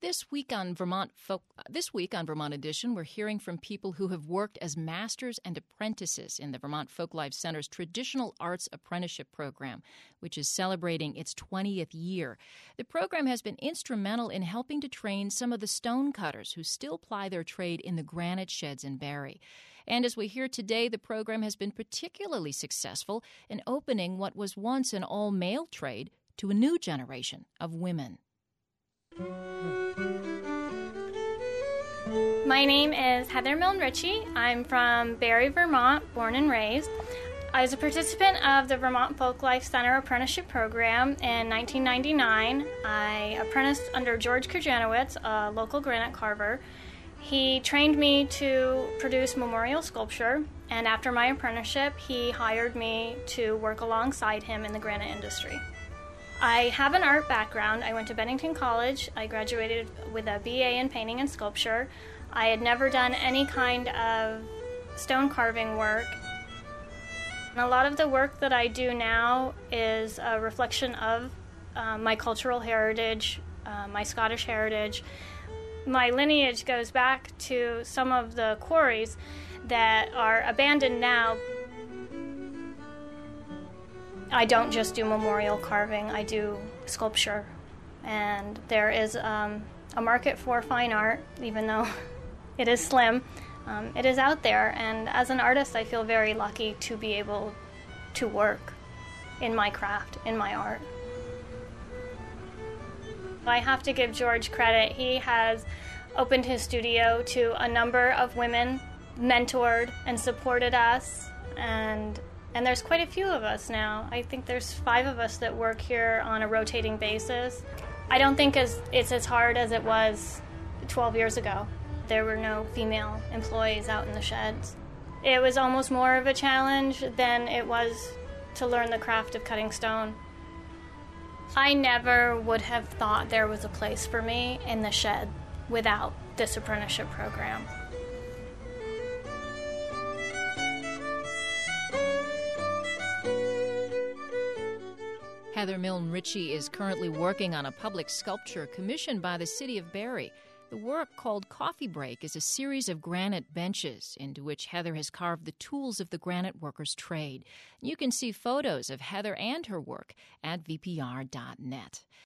This week on Vermont Edition, we're hearing from people who have worked as masters and apprentices in the Vermont Folklife Center's Traditional Arts Apprenticeship Program, which is celebrating its 20th year. The program has been instrumental in helping to train some of the stone cutters who still ply their trade in the granite sheds in Barrie. And as we hear today, the program has been particularly successful in opening what was once an all-male trade to a new generation of women. My name is Heather Milne Ritchie. I'm from Barrie, Vermont, born and raised. I was a participant of the Vermont Folklife Center Apprenticeship Program in 1999. I apprenticed under George Kurjanowicz, a local granite carver. He trained me to produce memorial sculpture, and after my apprenticeship, he hired me to work alongside him in the granite industry. I have an art background. I went to Bennington College. I graduated with a BA in painting and sculpture. I had never done any kind of stone carving work. And a lot of the work that I do now is a reflection of my cultural heritage, my Scottish heritage. My lineage goes back to some of the quarries that are abandoned now. I don't just do memorial carving, I do sculpture. And there is a market for fine art, even though it is slim. It is out there, and as an artist, I feel very lucky to be able to work in my craft, in my art. I have to give George credit. He has opened his studio to a number of women, mentored and supported us, and there's quite a few of us now. I think there's 5 of us that work here on a rotating basis. I don't think it's as hard as it was 12 years ago. There were no female employees out in the sheds. It was almost more of a challenge than it was to learn the craft of cutting stone. I never would have thought there was a place for me in the shed without this apprenticeship program. Heather Milne Ritchie is currently working on a public sculpture commissioned by the city of Barrie. The work, called Coffee Break, is a series of granite benches into which Heather has carved the tools of the granite worker's trade. You can see photos of Heather and her work at vpr.net.